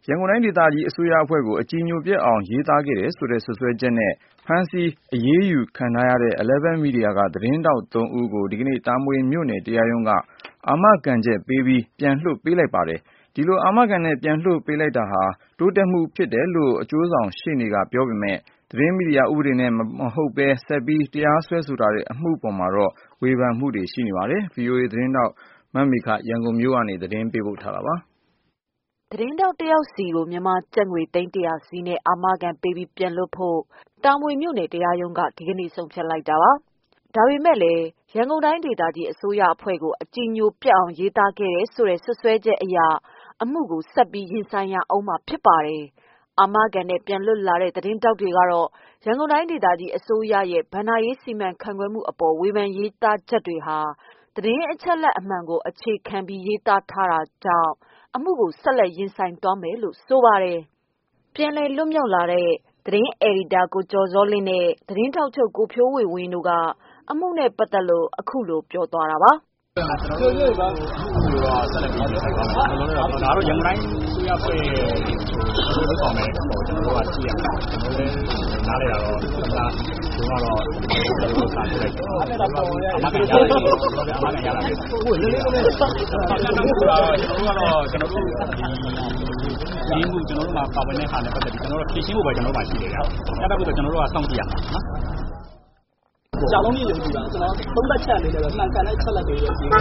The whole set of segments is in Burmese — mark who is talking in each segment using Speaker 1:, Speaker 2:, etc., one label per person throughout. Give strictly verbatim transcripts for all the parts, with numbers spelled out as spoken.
Speaker 1: ရန်ကုန်တိုင်းဒေသကြီးအစိုးရအဖွဲ့ကိုအကြည်ညိုပျက်အောင်ရေးသားခဲ့တယ်ဆိုတဲ့စွပ်စွဲချက်နဲ့ဖမ်းဆီးအရေးယူခံထားရတဲ့ Eleven Media ကသတင်းထောက်သုံးဦးကိုဒီကနေ့တာမွေမြို့နယ်တရားရုံးကအာမခံချက်ပေးပြီးပြန်လွှတ်ပေးလိုက်ပါတယ်။ ဒီလိုအာမခံနဲ့ပြန်လွှတ်ပေးလိုက်တာဟာတိုးတက်မှုဖြစ်တယ်လို့အကျိုးဆောင်ရှေ့နေကပြောပေမဲ့သတင်းမီဒီယာဥပဒေနဲ့မဟုတ်ဘဲဆက်ပြီးတရားစွဲဆိုထားတဲ့အမှုပေါ်မှာတော့ဝေဖန်မှုတွေရှိနေပါတယ်။ ဗွီအိုအေသတင်းထောက်မမေခရန်ကုန်မြို့ကနေသတင်းပေးပို့ထားပါတယ်
Speaker 2: ။သတင်းထောက်တယောက်စီကိုမြန်မာကျပ်ငွေသိန်းတရာစီးနဲ့အာမခံပေးပြီးပြန်လွှတ်ဖို့တာမွေမြို့နယ်တရားရုံးကဒီကနေ့ဆုံးဖြတ်လိုက်တာပါ။ဒါပေမဲ့လည်းရန်ကုန်တိုင်းဒေသကြီးအစိုးရအဖွဲ့ကိုအကြည်ညိုပျက်အောင်ရေးသားခဲ့တယ်ဆိုတဲ့စွပ်စွဲချက်အရအမှုကိုဆက်ပြီးရင်ဆိုင်ရအောင်မှာဖြစ်ပါတယ်။အာမခံနဲ့ပြန်လွတ်လာတဲ့သတင်းထောက်တွေကတော့ရန်ကုန်တိုင်းဒေသကြီးအစိုးရရဲ့ဘဏ္ဍာရေးစီမံခန့်ခွဲမှုအပေါ်ဝေဖန်ရေးသားချက်တွေဟာသတင်းအချက်အလက်အမှန်ကိုအခြေခံပြီးရေးသားထားတာကြောင့်အမှုကိုဆက်လက်ရင်ဆိုင်သွားမယ်လို့ဆိုပါတယ်။ပြန်လည်လွတ်မြောက်လာတဲ့သတင်းအယ်ဒီတာကိုကျော်စောလင်းနဲ့သတင်းထောက်ချုပ်ကိုဖြိုးဝေဝင်းတို့ကအမှုနဲ့ပတ်သက်လို့အခုလိုပြောသွားတာပါ။
Speaker 3: ကျနော်တို့တော့ဆက်လက်ပြီးရင်ဆိုင်ပါမယ်။ဒါတော့ရန်ကုန်တိုင်းအစိုးရအဖွဲ့လုပ်ဆောင်မယ်ပေါ့ကျွန်တော်တို့ကကြည့်ရမှာကျွန်တော်လည်းနားလဲတာတော့သမ္မတကတော့ကျွန်တော်တို့စာထုတ်လိုက်တော့အမှန်ကန်ရတယ်ကျွန်တော်လည်းအမှန်ကန်ရတယ်ဟုတ်လေလေလေကျွန်တော်တို့ကတော့ကျွန်တော်တို့ဒီမှုကျွန်တော်တို့မှာပါဝင်တဲ့ဟာနဲ့ပတ်သက်ပြီးကျွန်တော်တို့ဖြည့်ရှင်းဖို့ပဲကျွန်တော်တို့မှာရှိတယ်ဗျာ။အဲ့ဒါကိုကျွန်တော်တို့ကစောင့်ကြည့်ရမှာနော်။
Speaker 4: ကြာလုံးကြီးရုံကြည့်တာကျွန်တော်သုံးသက်ချက်လေးလည်းမှန်ကန်တဲ့ချက်လက်တွေရေးတယ်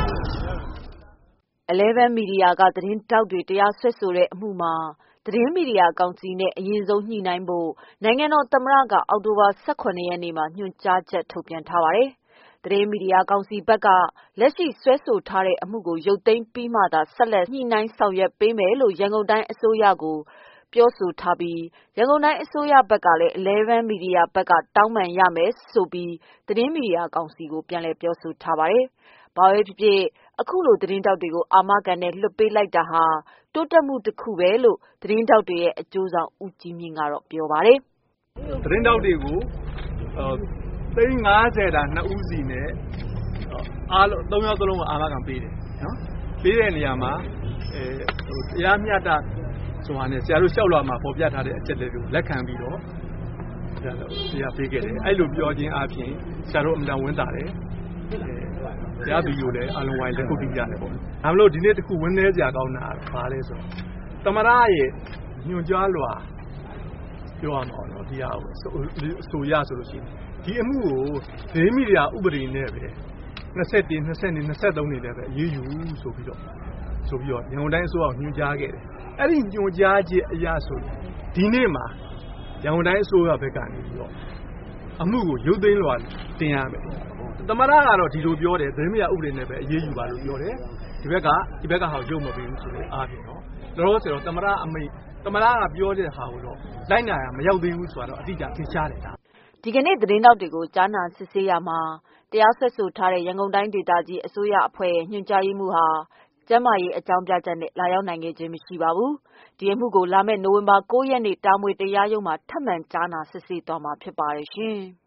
Speaker 2: Eleven Media ကသတင်းထောက်တွေတရားစွဲဆိုတဲ့အမှုမှာသတင်းမီဒီယာကောင်စီနဲ့အရင်ဆုံးညှိနှိုင်းဖို့နိုင်ငံတော်သမ္မတကအောက်တိုဘာ၁၇ရက်နေ့မှာညွှန်ကြားချက်ထုတ်ပြန်ထားပါတယ်။သတင်းမီဒီယာကောင်စီဘက်ကလက်ရှိစွဲဆိုထားတဲ့အမှုကိုရုပ်သိမ်းပြီးမှသာဆက်လက်ညှိနှိုင်းဆောင်ရွက်ပေးမယ်လို့ရန်ကုန်တိုင်းအစိုးရကိုပြောဆိုထားပြီးရန်ကုန်တိုင်းအစိုးရဘက်ကလည်း Eleven Media ဘက်ကတောင်းပန်ရမယ်ဆိုပြီးသတင်းမီဒီယာကောင်စီကိုပြန်လည်ပြောဆိုထားပါတယ်။ဘာပဲဖြစ်ဖြစ်အခုလိုသတင်းထောက်တွေကိုအာမခံနဲ့လွှတ်ပေးလိုက်တာဟာတိုးတက်မှုတစ်ခုပဲလို့သတင်းထောက်တွေရဲ့အကျိုးဆောင်ဦးကြီးမြင့်ကတော့ပြောပါတယ်
Speaker 5: ။သတင်းထောက်တွေကိုသိန်း၅၀တာနှစ်ဦးစီနဲ့အားလုံးသုံးယောက်သလုံးကိုအာမခံပေးတယ်နော်။ပေးတဲ့နေရာမှာအဲတရားမျှတဆိုတာနဲ့ဆရာတို့လျှောက်လွှာမှာပေါ်ပြထားတဲ့အချက်တွေကိုလက်ခံပြီးတော့ဆရာပေးခဲ့တယ်။အဲ့လိုပြောခြင်းအပြင်ဆရာတို့အမှန်တန်ဝန်တာတယ်။တရားသူကြီးကိုလည်းအလုံးဝိုင်းလက်ခုပ်တီးကြတယ်ပေါ့။ဒါမလို့ဒီနေ့တခုဝင်းနေစရာကောင်းတာဘာလဲဆိုတော့သမရရဲ့ညွှန်ကြားလွှာပြောရမှာနော်ဒီဟာကိုဆိုရဆိုလို့ရှိရင်ဒီအမှုကိုသတင်းမီဒီယာဥပဒေနဲ့ပဲ၂၁ ၂၂ ၂၃နေလည်းပဲအရေးယူဆိုပြီးတော့ဆိုပြီးတော့ရန်ကုန်တိုင်းအစိုးရညွှန်ကြားခဲ့တယ်။အဲ့ဒီညွှန်ကြားချက်အရဆိုဒီနေ့မှာရန်ကုန်တိုင်းအစိုးရဘက်ကနေပြီးတော့အမှုကိုရုပ်သိမ်းလွှာတင်ရမယ်။သမရကတော့ဒီလိုပြောတယ်သတင်းမီဒီယာဥပဒေနဲ့ပဲအရေးယူပါလို့ပြောတယ်။ဒီဘက်ကဒီဘက်ကဟာရုပ်မပေးဘူးဆိုတဲ့အားဖြင့်နော်။လောလောဆယ်တော့သမရအမိတ်သမရကပြောတဲ့ဟာကိုတော့လိုက်နာရမရောက်သေးဘူးဆိုတော့အတိအကျသိချတယ်ဒါ
Speaker 2: ဒီကနေ့သတင်းတောက်တွေကိုကြားနာစစ်ဆေးရမှာတရားစွဲဆိုထားတဲ့ရန်ကုန်တိုင်းဒေသကြီးအစိုးရအဖွဲ့ညွှန်ကြားရေးမှူးဟာကျန်းမာရေးအကြောင်းပြချက်နဲ့လာရောက်နိုင်ခဲ့ခြင်းမရှိပါဘူး။ဒီအမှုကိုလာမယ့်နိုဝင်ဘာ၉ရက်နေ့တာမွေတရားရုံးမှာထပ်မံကြားနာစစ်ဆေးသွားမှာဖြစ်ပါတယ်ရှင်။